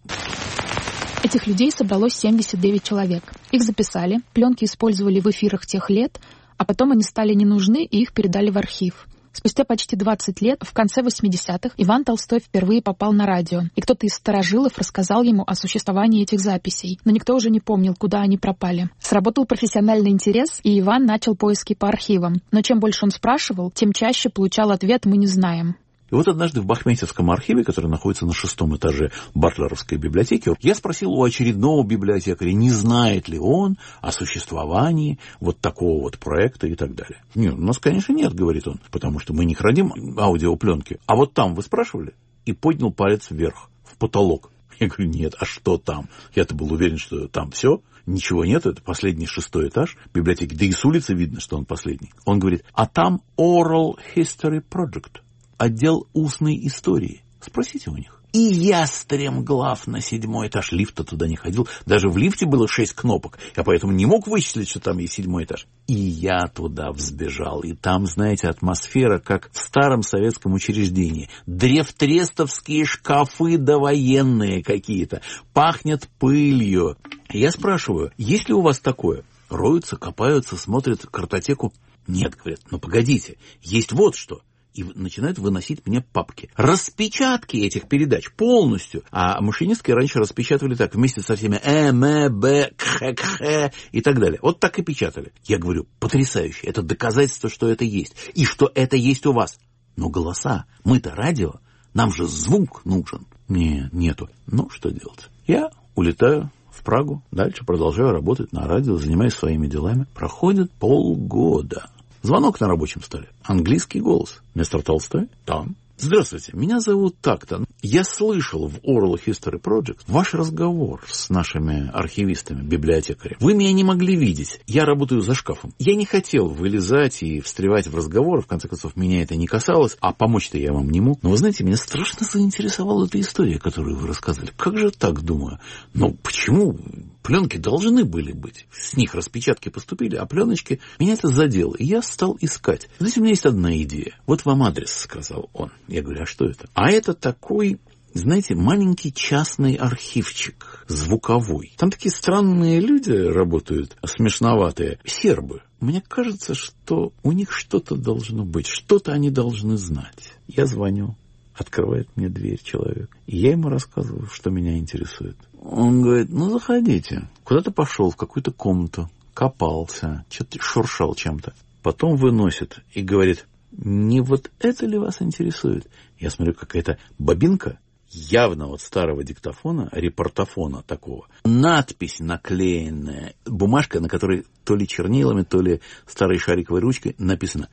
Этих людей собралось семьдесят девять человек. Их записали, пленки использовали в эфирах тех лет, а потом они стали не нужны и их передали в архив. Спустя почти двадцать лет, в конце восьмидесятых, Иван Толстой впервые попал на радио, и кто-то из старожилов рассказал ему о существовании этих записей, но никто уже не помнил, куда они пропали. Сработал профессиональный интерес, и Иван начал поиски по архивам. Но чем больше он спрашивал, тем чаще получал ответ «мы не знаем». И вот однажды в Бахметьевском архиве, который находится на шестом этаже Батлеровской библиотеки, я спросил у очередного библиотекаря, не знает ли он о существовании вот такого вот проекта и так далее. Нет, у нас, конечно, нет, говорит он, потому что мы не храним аудиопленки. А вот там вы спрашивали? И поднял палец вверх, в потолок. Я говорю, нет, а что там? Я-то был уверен, что там все. Ничего нет, это последний шестой этаж библиотеки. Да и с улицы видно, что он последний. Он говорит, а там Oral History Project. Отдел устной истории. Спросите у них. И я стремглав на седьмой этаж. Лифта туда не ходил. Даже в лифте было шесть кнопок. Я поэтому не мог вычислить, что там есть седьмой этаж. И я туда взбежал. И там, знаете, атмосфера, как в старом советском учреждении. Древтрестовские шкафы довоенные какие-то. Пахнет пылью. Я спрашиваю, есть ли у вас такое? Роются, копаются, смотрят картотеку. Нет, говорят, ну погодите, есть вот что. И начинают выносить мне папки. Распечатки этих передач полностью. А машинистки раньше распечатывали так, вместе со всеми э, м, б, кх, кх и так далее. Вот так и печатали. Я говорю, потрясающе. Это доказательство, что это есть. И что это есть у вас. Но голоса, мы-то радио, нам же звук нужен. Не, нету. Ну, что делать? Я улетаю в Прагу, дальше продолжаю работать на радио, занимаюсь своими делами. Проходит полгода. Звонок на рабочем столе. Английский голос. Мистер Толстой? Там. Здравствуйте, меня зовут так-то. Я слышал в Oral History Project ваш разговор с нашими архивистами, библиотекарями. Вы меня не могли видеть. Я работаю за шкафом. Я не хотел вылезать и встревать в разговор. В конце концов, меня это не касалось. А помочь-то я вам не мог. Но вы знаете, меня страшно заинтересовала эта история, которую вы рассказали. Как же так, думаю? Ну, почему? Пленки должны были быть. С них распечатки поступили, а пленочки... Меня это задело. И я стал искать. Знаете, у меня есть одна идея. Вот вам адрес, сказал он. Я говорю, а что это? А это такой, знаете, маленький частный архивчик, звуковой. Там такие странные люди работают, смешноватые, сербы. Мне кажется, что у них что-то должно быть, что-то они должны знать. Я звоню, открывает мне дверь человек, и я ему рассказываю, что меня интересует. Он говорит, ну, заходите. Куда-то пошел в какую-то комнату, копался, что-то шуршал чем-то. Потом выносит и говорит, не вот это ли вас интересует? Я смотрю, какая-то бобинка, явно вот старого диктофона, репортофона такого. Надпись наклеенная, бумажка, на которой то ли чернилами, то ли старой шариковой ручкой написано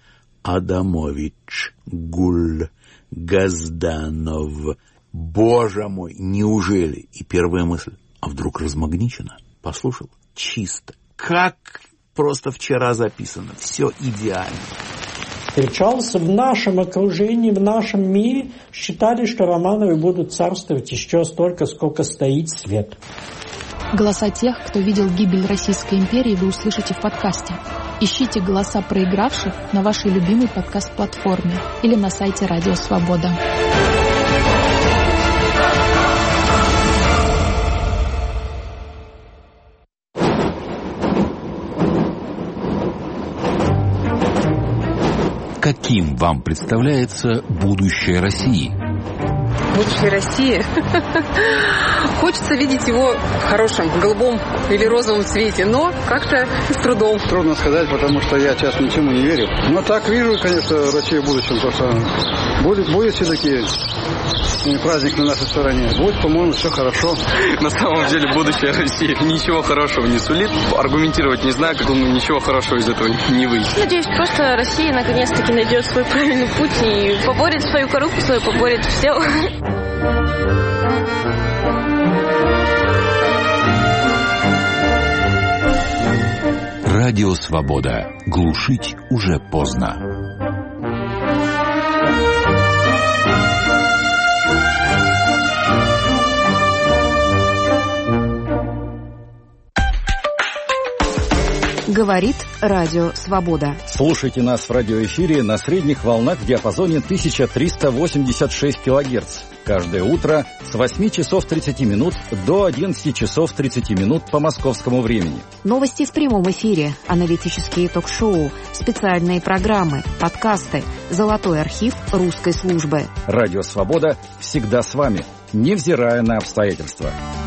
«Адамович Гуль Газданов». Боже мой, неужели? И первая мысль, а вдруг размагничено? Послушал, чисто. Как просто вчера записано, все идеально. Встречался в нашем окружении, в нашем мире. Считали, что Романовы будут царствовать еще столько, сколько стоит свет. Голоса тех, кто видел гибель Российской империи, вы услышите в подкасте. Ищите голоса проигравших на вашей любимой подкаст-платформе или на сайте Радио Свобода. Каким вам представляется будущее России? Будущее России? Хочется видеть его в хорошем, голубом или розовом цвете, но как-то с трудом. Трудно сказать, потому что я сейчас ничему не верю. Но так вижу, конечно, Россию в будущем, то что будет, будет все-таки праздник на нашей стороне. Будет, по-моему, все хорошо. На самом деле будущее России ничего хорошего не сулит. Аргументировать не знаю, как он ничего хорошего из этого не выйдет. Надеюсь, просто Россия наконец-таки найдет свой правильный путь и поборет свою коррупцию, поборет все. Радио Свобода. Глушить уже поздно. Говорит Радио Свобода. Слушайте нас в радиоэфире на средних волнах в диапазоне тысяча триста восемьдесят шесть килогерц. Каждое утро с восьми часов тридцати минут до одиннадцати часов тридцати минут по московскому времени. Новости в прямом эфире, аналитические ток-шоу, специальные программы, подкасты, золотой архив русской службы. Радио «Свобода» всегда с вами, невзирая на обстоятельства.